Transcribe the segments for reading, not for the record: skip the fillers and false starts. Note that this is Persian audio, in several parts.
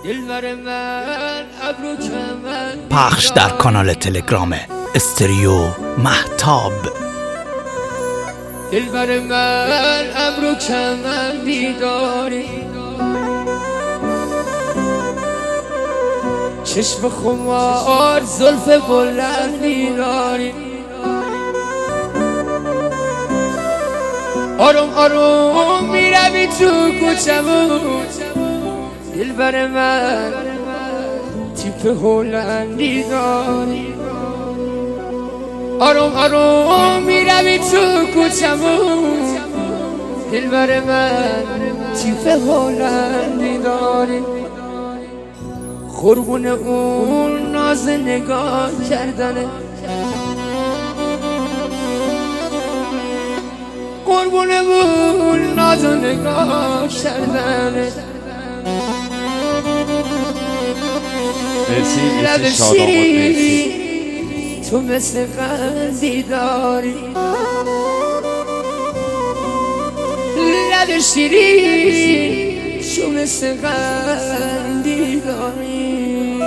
پخش در کانال تلگرام استریو مهتاب. دلبر من ابرو کمندی داری، چشم خمار زلف بلندی داری، آروم آروم میروی تو کوچمون. دلبر من تیپ هلندی داری، آروم آروم میروی تو کوچمون. دلبر من تیپ هلندی داری، قربون اون ناز نگاه کردنه، قربون اون ناز نگاه کردنه. مرسی شادامت، تو مثل قندی داری، لب شیرین تو مثل قندی داری.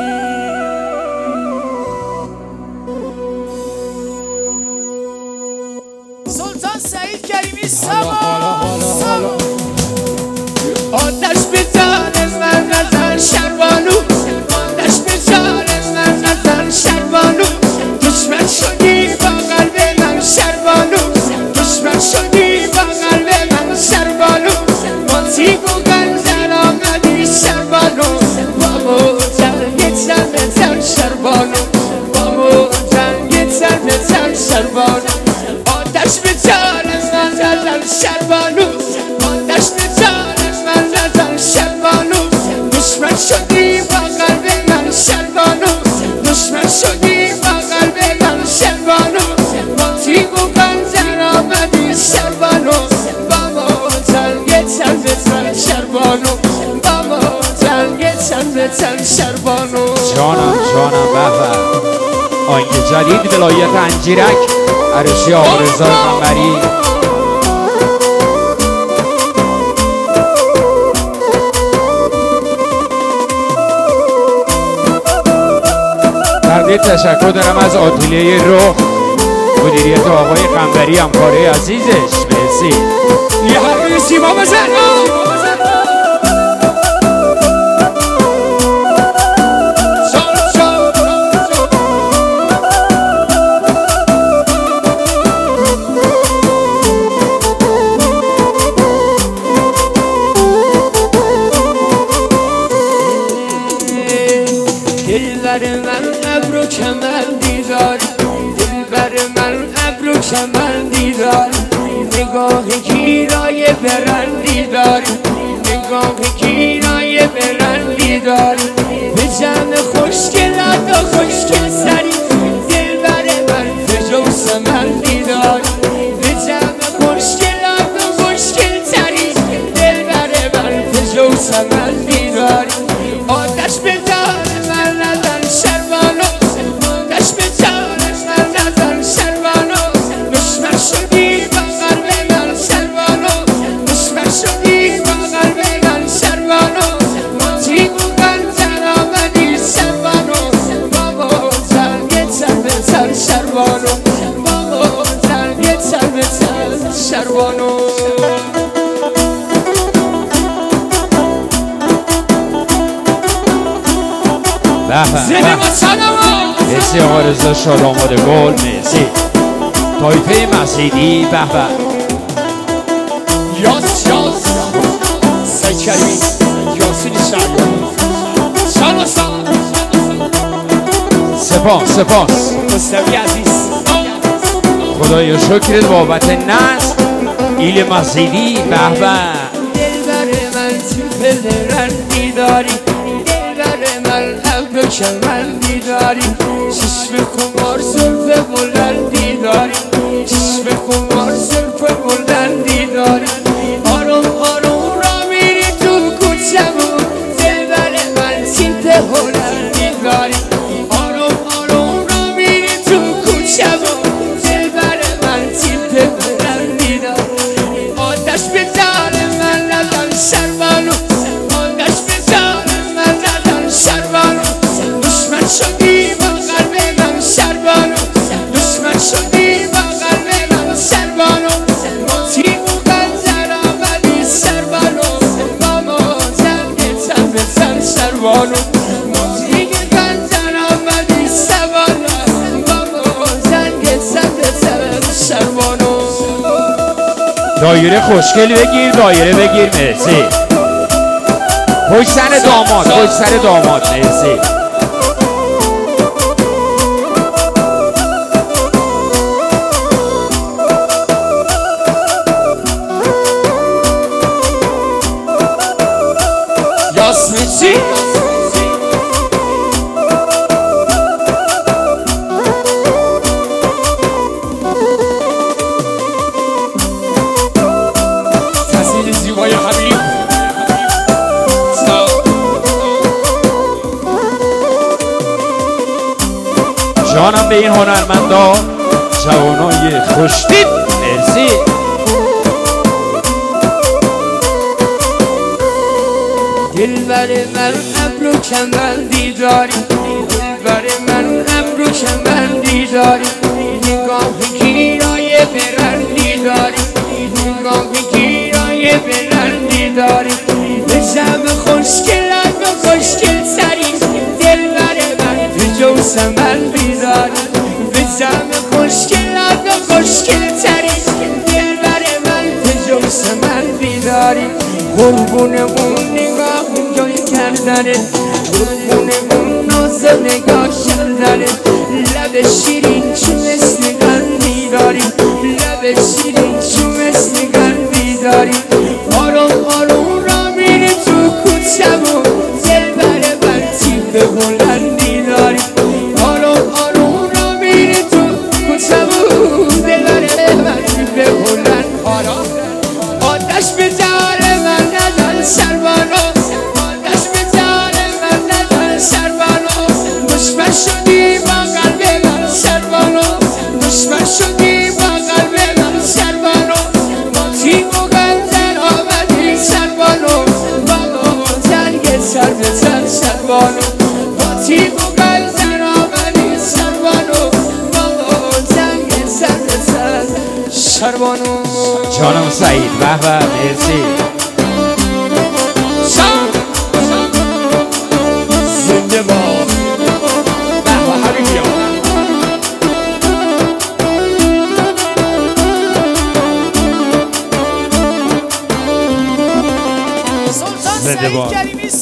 سلطان سعید کریمی سما آتش به جان من نزن شربانو، آتش به جان من نزن شربانو. دشمن شدی با قلب من شربانو، دشمن شدی با قلب من شربانو. با تیب و گنزن آمدی شربانو، با موجنگ تن شربانو، با موجنگ تن شربانو. آتش به جان من نزن شربانو، آتش به جان من نزن شربانو. دشمن شدی با قلب من شربانو، دشمن شدی با قلب من شربانو. با تیب و گنزن آمدی شربانو، با موجنگ تن شربانو، با موجنگ تن شربانو. جانم به به. آهنگ جدید ولایت انجیرک، عروسی آقا رضا قمری. تردید تشکر دارم از آتلیه رخ، مدیریت آقای قمری، همکاری عزیزش. مرسی. یه حرفی سیما بزن. دلبر من ابرو کمندی داری، دلبر من ابرو کمندی داری. نگاه گیرای برندی داری، نگاه گیرای برندی داری. به جمع خوشگلات و خوشگل سری، دلبر من فجو سمندی داری. به جمع خوشگلات و خوشگل سری، دلبر من فجو سمندی داری. آتش به جان من نزن شربانو، آتش به جان من نزن شربانو. دشمن شدی با قلب من شربانو، دشمن شدی با قلب من شربانو. با تیب و گنزن آمدی شربانو، با موجنگ تن شربانو، با موجنگ تن شربانو. مرسی آقا رضا شادامت گل. مرسی طایفه مسیدی. به به. یاس سعید کریمی، یاسین شریعت. سپاس مصطفی عزیز. خدایا شکرت بابت نصر ایل مسیدی. به به. دلبر من تیپ رندی داری، دلبر من ابرو کمندی داری. چشم خمار زلف بلندی داری، چشم خمار زلف بلندی داری. آروم آروم را میری تو کوچمون. دلبر من تیپ هلندی داری، آروم آروم را میری تو کوچمون. دلبر من تیپ هلندی داری. آتش به جان من نزن شربانو، آتش به جان من نزن شروانو دیگه گنزن آمدی سوانو بابا زنگ سر شروانو دایره خوشگل بگیر دایره بگیر مرسی پشت سر داماد پشت سر داماد مرسی یاسمسی تصویر زیبای حبیب جانم به این هنرمندا جوانای خوشتیپ مرسی دلبر من ابرو کمندی داری دلبر من ابرو کمندی داری نگاه گیرای برندی داری نگاه گیرای برندی داری به جمع خوشگلت و خوشگل سری دلبر من به جوز من بیداری به جمع خوشگلت و خوشگل سری دلبر من به جوز من بیداری قربون اون نگاه کردنه قربونه اون ناز نگاه کردنه لب شیرین چون مثل قلبی داری لب شیرین چون مثل قلبی داری آروم آروم را میری تو کوچمون دلبر من تیپ بلندی داری آروم آروم را میری تو کوچمون دلبر من تیپ بلند آتش به جان من نزن شروانو دشمن شدی با قلب من شروانو دشمن شدی با قلب من شروانو با تیم و گنزن آمدی شروانو با زنگ سر به سر شروانو با تیم و گنزن آمدی شروانو با زنگ سر به سر شروانو جانم سعید به به مرسی زنده باد سلطان سعید کریمی